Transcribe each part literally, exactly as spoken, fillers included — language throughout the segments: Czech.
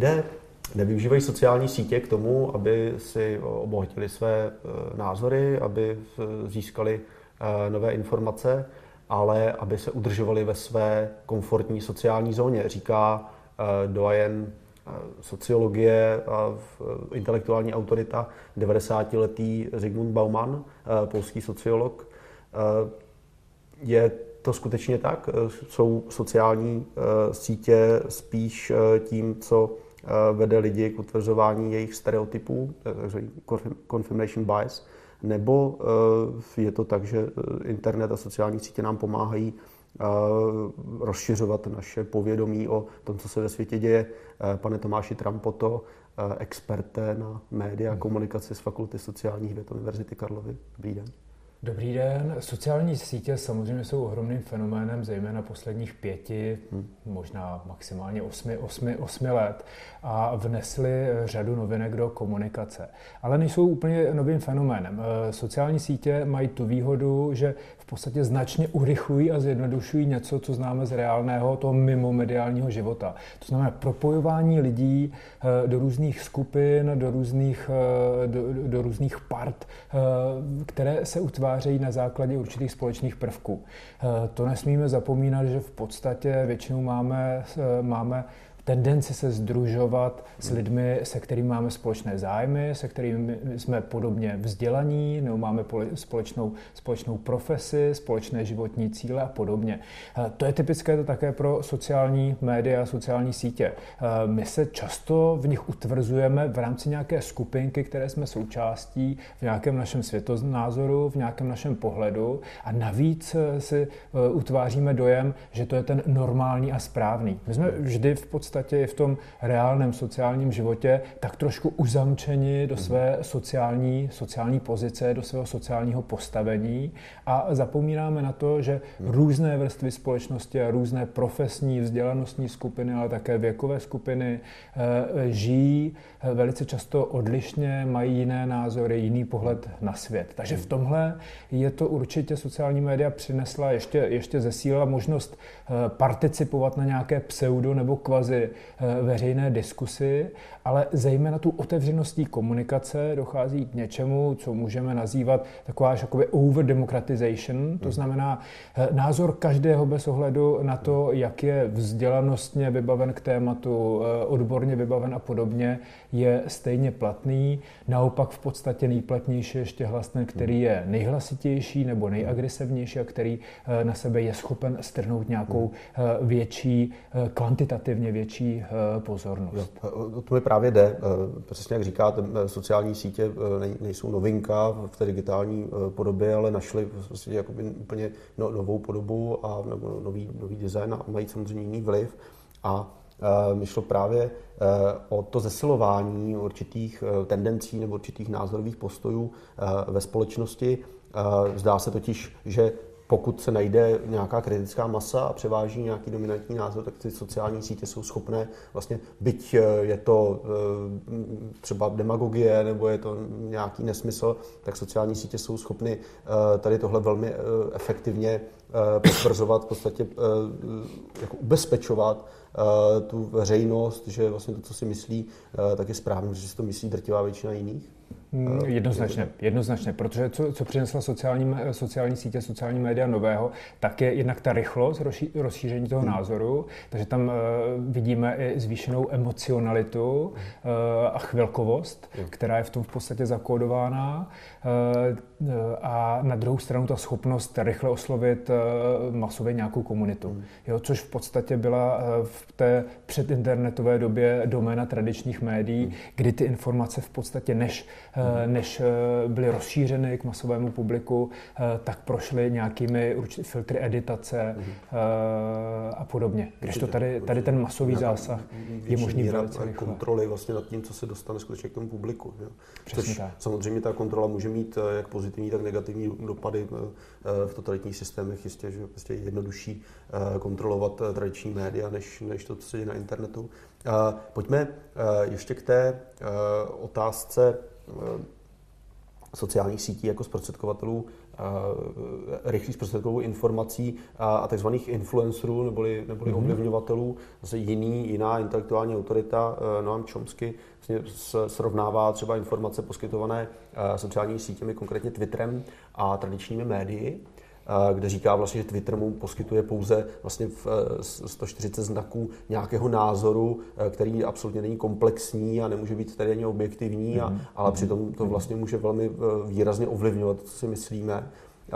lidé nevyužívají sociální sítě k tomu, aby si obohatili své názory, aby získali nové informace, ale aby se udržovali ve své komfortní sociální zóně. Říká doyen sociologie a intelektuální autorita devadesátiletý Zygmunt Bauman, polský sociolog. Je to skutečně tak? Jsou sociální sítě spíš tím, co vede lidi k utvrzování jejich stereotypů, takzvaný confirmation bias, nebo je to tak, že internet a sociální sítě nám pomáhají rozšiřovat naše povědomí o tom, co se ve světě děje. Pane Tomáši Trampoto, experté na média a komunikaci z Fakulty sociálních věd Univerzity Karlovy. Dobrý den. Dobrý den. Sociální sítě samozřejmě jsou ohromným fenoménem, zejména posledních pěti, hmm. možná maximálně osmi, osmi, osmi let a vnesly řadu novinek do komunikace. Ale nejsou úplně novým fenoménem. Sociální sítě mají tu výhodu, že v podstatě značně urychlují a zjednodušují něco, co známe z reálného, toho mimo mediálního života. To znamená propojování lidí do různých skupin, do různých, do, do různých part, které se utvářejí na základě určitých společných prvků. To nesmíme zapomínat, že v podstatě většinou máme, máme tendenci se sdružovat s lidmi, se kterými máme společné zájmy, se kterými jsme podobně vzdělaní, nebo máme společnou, společnou profesi, společné životní cíle a podobně. To je typické to také pro sociální média, sociální sítě. My se často v nich utvrzujeme v rámci nějaké skupinky, které jsme součástí, v nějakém našem světonázoru, v nějakém našem pohledu a navíc si utváříme dojem, že to je ten normální a správný. My jsme vždy v podstatě i v tom reálném sociálním životě tak trošku uzamčeni do své sociální, sociální pozice, do svého sociálního postavení a zapomínáme na to, že různé vrstvy společnosti a různé profesní, vzdělanostní skupiny, ale také věkové skupiny žijí velice často odlišně, mají jiné názory, jiný pohled na svět. Takže v tomhle je to určitě sociální média přinesla, ještě, ještě zesílila možnost participovat na nějaké pseudo nebo kvazi veřejné diskusy, ale zejména tu otevřeností komunikace dochází k něčemu, co můžeme nazývat taková až jakoby over-democratization, to znamená názor každého bez ohledu na to, jak je vzdělanostně vybaven k tématu, odborně vybaven a podobně, je stejně platný. Naopak v podstatě nejplatnější ještě hlas ten, který je nejhlasitější nebo nejagresivnější a který na sebe je schopen strhnout nějakou větší, kvantitativně větší pozornost. Jo, o to mi právě jde. Přesně jak říkáte, sociální sítě nejsou novinka v té digitální podobě, ale našly vlastně jakoby úplně novou podobu a nový, nový design a mají samozřejmě jiný vliv. A mi šlo právě o to zesilování určitých tendencí nebo určitých názorových postojů ve společnosti. Zdá se totiž, že pokud se najde nějaká kritická masa a převáží nějaký dominantní názor, tak ty sociální sítě jsou schopné vlastně, byť je to třeba demagogie nebo je to nějaký nesmysl, tak sociální sítě jsou schopny tady tohle velmi efektivně potvrzovat, v podstatě jako ubezpečovat tu veřejnost, že vlastně to, co si myslí, tak je správně, že si to myslí drtivá většina jiných. Jednoznačně, jednoznačně, protože co, co přinesla sociální, sociální sítě, sociální média nového, tak je jednak ta rychlost rozšíření toho názoru, takže tam uh, vidíme i zvýšenou emocionalitu uh, a chvilkovost, která je v tom v podstatě zakódována uh, a na druhou stranu ta schopnost rychle oslovit uh, masově nějakou komunitu, jo, což v podstatě byla uh, v té předinternetové době doména tradičních médií, kdy ty informace v podstatě než než byly rozšířeny k masovému publiku, tak prošly nějakými filtry editace a podobně. Když to tady, tady ten masový zásah je možný velice rychle. Kontroly vlastně nad tím, co se dostane skutečně k tomu publiku. Jo? Což tak. Samozřejmě ta kontrola může mít jak pozitivní, tak negativní dopady v totalitních systémech. Jistě, že prostě je jednodušší kontrolovat tradiční média, než, než to, co se děje na internetu. Pojďme ještě k té otázce sociálních sítí jako zprostředkovatelů, rychlých zprostředkovatelů informací a takzvaných influencerů neboli, neboli mm-hmm. ovlivňovatelů. Zase jiný, jiná intelektuální autorita, Noam Chomsky, vlastně srovnává třeba informace poskytované sociálními sítěmi, konkrétně Twitterem a tradičními médii, kde říká vlastně, že Twitter mu poskytuje pouze vlastně sto čtyřicet znaků nějakého názoru, který absolutně není komplexní a nemůže být tedy ani objektivní, a, ale přitom to vlastně může velmi výrazně ovlivňovat, co si myslíme.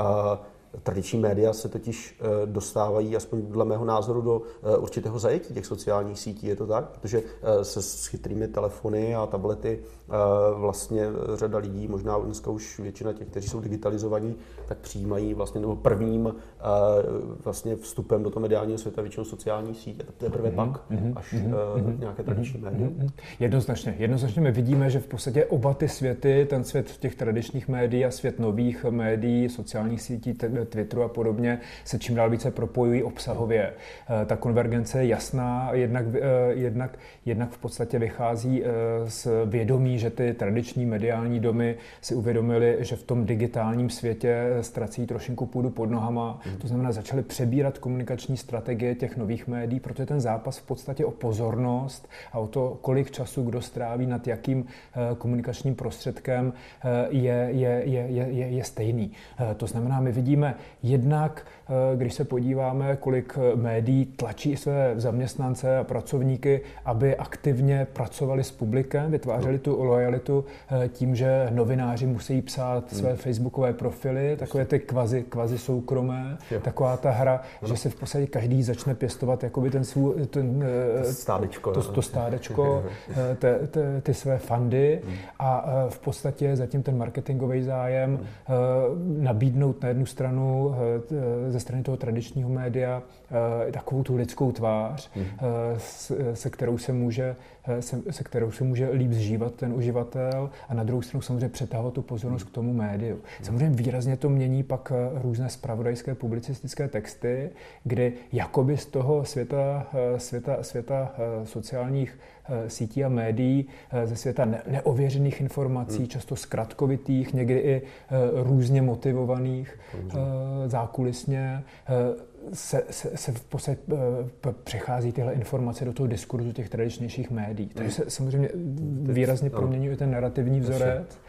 Tradiční média se totiž dostávají, aspoň dle mého názoru, do určitého zajetí těch sociálních sítí. Je to tak? Protože se s chytrými telefony a tablety vlastně řada lidí, možná dneska už většina těch, kteří jsou digitalizovaní, tak přijímají vlastně nebo prvním vlastně vstupem do toho mediálního světa většinou sociální sítě. Teprve mm-hmm. pak až mm-hmm. nějaké tradiční mm-hmm. médium. Jednoznačně. Jednoznačně my vidíme, že v podstatě oba ty světy, ten svět těch tradičních médií a svět nových médií, sociálních sítí, Twitteru a podobně, se čím dál více propojují obsahově. Ta konvergence je jasná, jednak, jednak, jednak v podstatě vychází z vědomí, že ty tradiční mediální domy si uvědomili, že v tom digitálním světě ztrací trošinku půdu pod nohama. Mm. To znamená, začali přebírat komunikační strategie těch nových médií, protože ten zápas v podstatě o pozornost a o to, kolik času kdo stráví nad jakým komunikačním prostředkem, je, je, je, je, je stejný. To znamená, my vidíme jednak, když se podíváme, kolik médií tlačí své zaměstnance a pracovníky, aby aktivně pracovali s publikem, vytvářeli tu lojalitu tím, že novináři musí psát své hmm. facebookové profily, takové ty kvazi, kvazi soukromé, jo. Taková ta hra, no. Že si v podstatě každý začne pěstovat jakoby ten svůj, ten, stádečko, to, to stádečko, te, te, ty své fandy hmm. a v podstatě zatím ten marketingový zájem hmm. nabídnout na jednu stranu ze strany toho tradičního média takovou tu lidskou tvář, hmm. se kterou se může se, se kterou se může líp zžívat ten uživatel, a na druhou stranu samozřejmě přetahovat tu pozornost k tomu médiu. Samozřejmě výrazně to mění pak různé zpravodajské publicistické texty, kdy jakoby z toho světa, světa, světa sociálních sítí a médií, ze světa ne- neověřených informací, hmm. často zkratkovitých, někdy i různě motivovaných, hmm. zákulisně, Se, se, se v podstatě přechází tyhle informace do toho diskurzu těch tradičnějších médií. Takže se samozřejmě výrazně proměňuje ten narrativní vzorec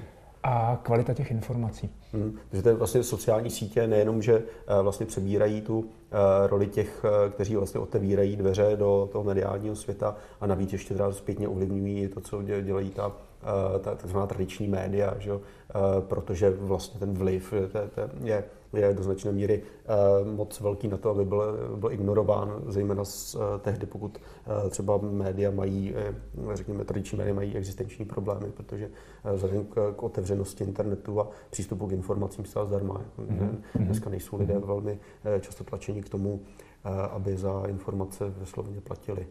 a kvalita těch informací. Hmm. Takže to je vlastně sociální sítě nejenom, že vlastně přebírají tu uh, roli těch, kteří vlastně otevírají dveře do toho mediálního světa, a navíc ještě teda zpětně ovlivňují to, co dělají ta, ta takzvaná tradiční média, že jo? Uh, protože vlastně ten vliv to, to je je do značné míry uh, moc velký na to, aby byl, byl ignorován, zejména z, uh, tehdy, pokud uh, třeba média mají, uh, řekněme, tradiční média mají existenční problémy, protože uh, vzhledem k, k otevřenosti internetu a přístupu k informacím zcela zdarma. Mm-hmm. Dneska nejsou lidé velmi uh, často tlačení k tomu, uh, aby za informace vysloveně platili.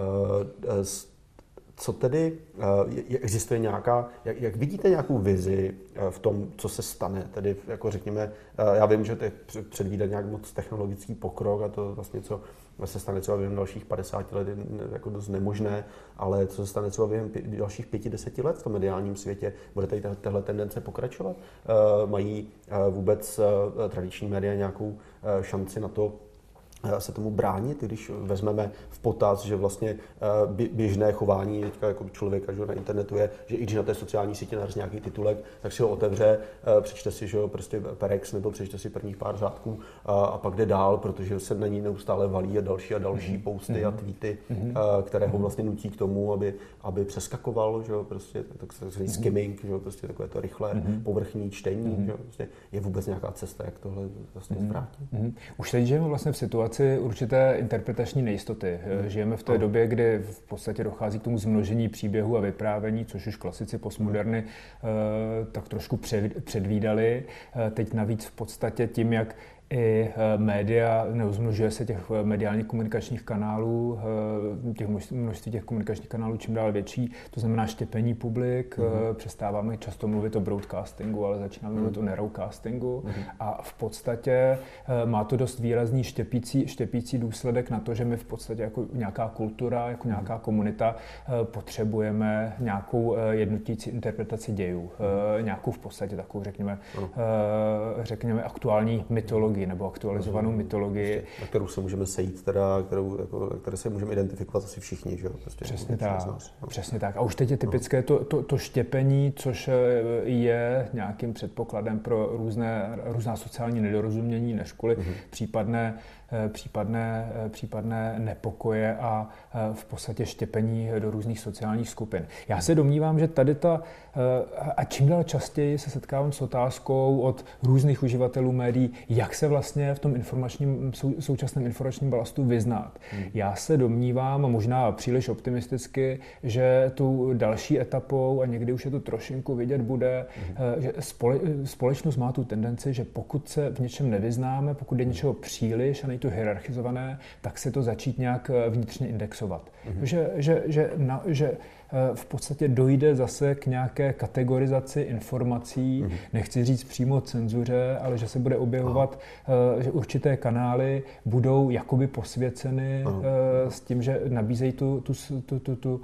Uh, Co tedy, existuje nějaká, jak, jak vidíte nějakou vizi v tom, co se stane? Tedy, jako řekněme, já vím, že to je předvídat nějak moc technologický pokrok a to vlastně, co se stane třeba během dalších padesáti let, je jako dost nemožné, ale co se stane třeba během dalších pěti, deseti let v tom mediálním světě? Bude tady tahle tendence pokračovat? Mají vůbec tradiční média nějakou šanci na to, se tomu bránit, když vezmeme v potaz, že vlastně běžné chování teďka jako člověka, že na internetu je, že i když na té sociální sítě narazí nějaký titulek, tak si ho otevře, přečte si, že prostě Perex nebo přečte si prvních pár řádků a, a pak jde dál, protože se na ní neustále valí a další a další mm-hmm. posty mm-hmm. a tweety, mm-hmm. které ho vlastně nutí k tomu, aby, aby přeskakoval, že prostě takzvaný skimming, že prostě takové to rychlé mm-hmm. povrchní čtení, mm-hmm. že prostě je vůbec nějaká cesta, jak tohle vlastně mm-hmm. zvrátit. Mm-hmm. Už teď žijeme vlastně v situaci určité interpretační nejistoty. Žijeme v té době, kdy v podstatě dochází k tomu zmnožení příběhů a vyprávění, což už klasici postmoderny tak trošku předvídali. Teď navíc v podstatě tím, jak i média, neuzmnožuje se těch mediálních komunikačních kanálů, těch množství těch komunikačních kanálů čím dál větší, to znamená štěpení publik, mm-hmm. přestáváme často mluvit o broadcastingu, ale začínáme mm-hmm. mluvit o narrowcastingu mm-hmm. a v podstatě má to dost výrazný štěpící, štěpící důsledek na to, že my v podstatě jako nějaká kultura, jako nějaká komunita potřebujeme nějakou jednotící interpretaci dějů, mm-hmm. nějakou v podstatě takovou, řekněme, mm-hmm. řekněme aktuální mytologii nebo aktualizovanou mytologii. Na kterou se můžeme sejít, teda, kterou, jako, které se můžeme identifikovat asi všichni. Že? Prostě přesně tak, přesně tak. A už teď je typické to, to, to štěpení, což je nějakým předpokladem pro různé, různá sociální nedorozumění, nežkoli mm-hmm. případné Případné, případné nepokoje a v podstatě štěpení do různých sociálních skupin. Já se domnívám, že tady ta, a čím dál častěji se setkávám s otázkou od různých uživatelů médií, jak se vlastně v tom informačním, současném informačním balastu vyznat. Hmm. Já se domnívám, a možná příliš optimisticky, že tu další etapou, a někdy už je to trošinku vidět bude, hmm. že spole, společnost má tu tendenci, že pokud se v něčem nevyznáme, pokud je něčeho příliš a to hierarchizované, tak se to začít nějak vnitřně indexovat. Mm-hmm. Že, že, že, na, že v podstatě dojde zase k nějaké kategorizaci informací, mm-hmm. nechci říct přímo cenzuře, ale že se bude objevovat, Aha. že určité kanály budou jakoby posvěceny Aha. s tím, že nabízejí tu, tu, tu, tu, tu,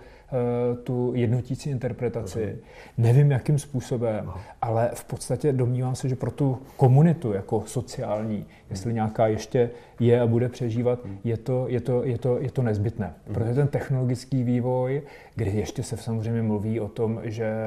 tu jednotící interpretaci. Aha. Nevím, jakým způsobem, Aha. ale v podstatě domnívám se, že pro tu komunitu jako sociální, jestli nějaká ještě je a bude přežívat, je to, je to, je to, je to nezbytné. Protože ten technologický vývoj, kdy ještě se samozřejmě mluví o tom, že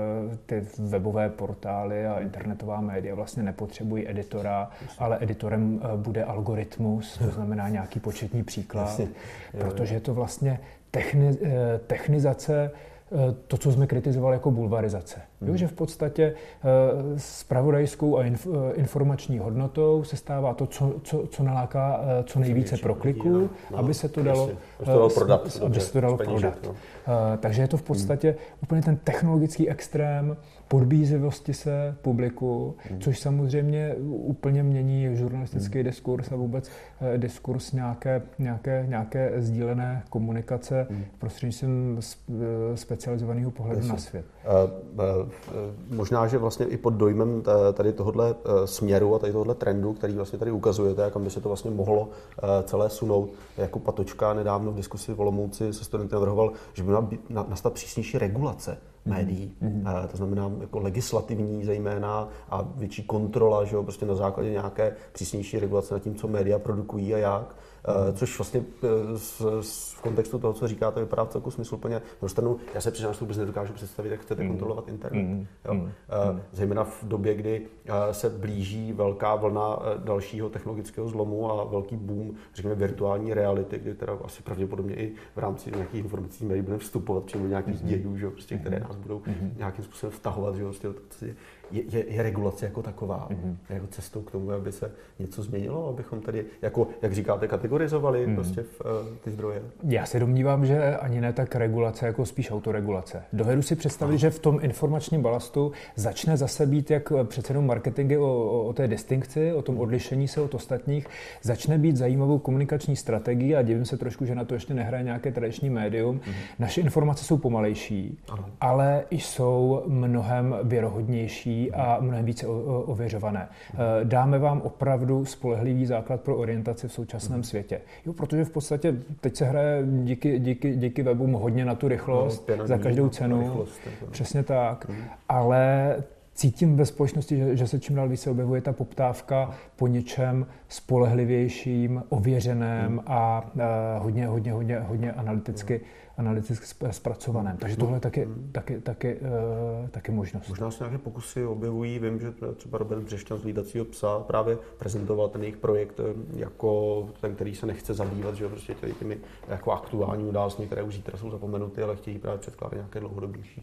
ty webové portály a internetová média vlastně nepotřebují editora, ale editorem bude algoritmus, to znamená nějaký početní příklad, protože je to vlastně techni, technizace, to, co jsme kritizovali jako bulvarizace. Mm. Jo, že v podstatě zpravodajskou a inf, informační hodnotou se stává to, co, co, co naláká co nejvíce pro kliku, no, aby se to dalo, dalo prodat. Aby dobře, se to dalo prodat. No. Takže je to v podstatě mm. úplně ten technologický extrém podbízivosti se publiku, mm. což samozřejmě úplně mění žurnalistický mm. diskurs a vůbec diskurs nějaké, nějaké, nějaké sdílené komunikace mm. prostřednictvím specializovaného pohledu Jasně. na svět. Uh, uh, Možná, že vlastně i pod dojmem tady tohohle směru a tady tohohle trendu, který vlastně tady ukazujete, kam by se to vlastně mohlo celé sunout. Jako Patočka nedávno v diskusi v Olomouci se studenty navrhoval, že by měla nastat přísnější regulace médií. Mm-hmm. To znamená jako legislativní zejména a větší kontrola, že jo, prostě na základě nějaké přísnější regulace nad tím, co média produkují a jak. Mm. Což vlastně z, z, v kontextu toho, co říkáte, vypadá celku smysluplně. Na stranu, já se přiznám, že vůbec nedokážu představit, jak chcete mm. kontrolovat internet. Mm. Jo. Mm. Zejména v době, kdy se blíží velká vlna dalšího technologického zlomu a velký boom, řekněme, virtuální reality, kdy teda asi pravděpodobně i v rámci nějakých informací médií budeme vstupovat přímo do nějakých mm. dějů, že, prostě, které nás budou mm. nějakým způsobem vtahovat. Že, prostě, je, je, je regulace jako taková, mm. jako cestou k tomu, aby se něco změnilo, abychom tady, jako, jak říkáte, kategorizovali mm. prostě v, uh, ty zdroje? Já se domnívám, že ani ne tak regulace, jako spíš autoregulace. Dovedu si představit, Aha. že v tom informačním balastu začne zase být, jak přece jenom marketingy o, o, o té distinkci, o tom odlišení se od ostatních, začne být zajímavou komunikační strategii a divím se trošku, že na to ještě nehraje nějaké tradiční médium. Mm. Naše informace jsou pomalejší, Aha. ale jsou mnohem věrohodnější a mnohem více ověřované. Dáme vám opravdu spolehlivý základ pro orientaci v současném světě. Jo, protože v podstatě teď se hraje díky, díky, díky webům hodně na tu rychlost, no, za každou cenu. Rychlost, přesně tak. Mm. Ale cítím ve společnosti, že, že se čím dál více objevuje ta poptávka po něčem spolehlivějším, ověřeném mm. a, a hodně, hodně, hodně, hodně analyticky mm. analyticky zpracovaném. Takže tohle je taky, taky, taky, uh, taky možnost. Možná se nějaké pokusy objevují. Vím, že třeba Robert Břešťan z Hlídacího psa právě prezentoval ten jejich projekt jako ten, který se nechce zabývat, že prostě těmi jako aktuální událostmi, které už zítra jsou zapomenuty, ale chtějí právě předkládat nějaké dlouhodobější,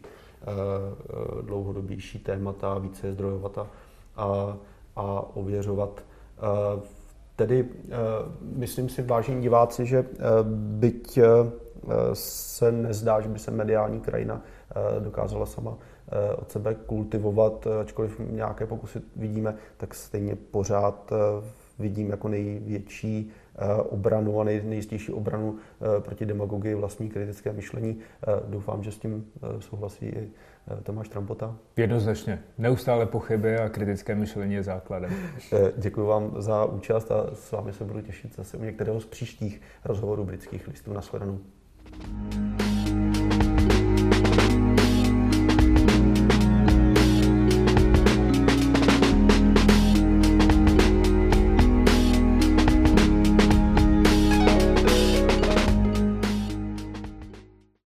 uh, dlouhodobější témata, více je zdrojovat a, a, a ověřovat. Uh, tedy uh, myslím si, vážení diváci, že uh, byť uh, se nezdá, že by se mediální krajina dokázala sama od sebe kultivovat, ačkoliv nějaké pokusy vidíme, tak stejně pořád vidím jako největší obranu a nej, nejistější obranu proti demagogii vlastní kritické myšlení. Doufám, že s tím souhlasí i Tomáš Trampota. Jednoznačně. Neustále pochyby a kritické myšlení je základem. Děkuji vám za účast a s vámi se budu těšit zase u některého z příštích rozhovorů Britských listů. Nashledanou.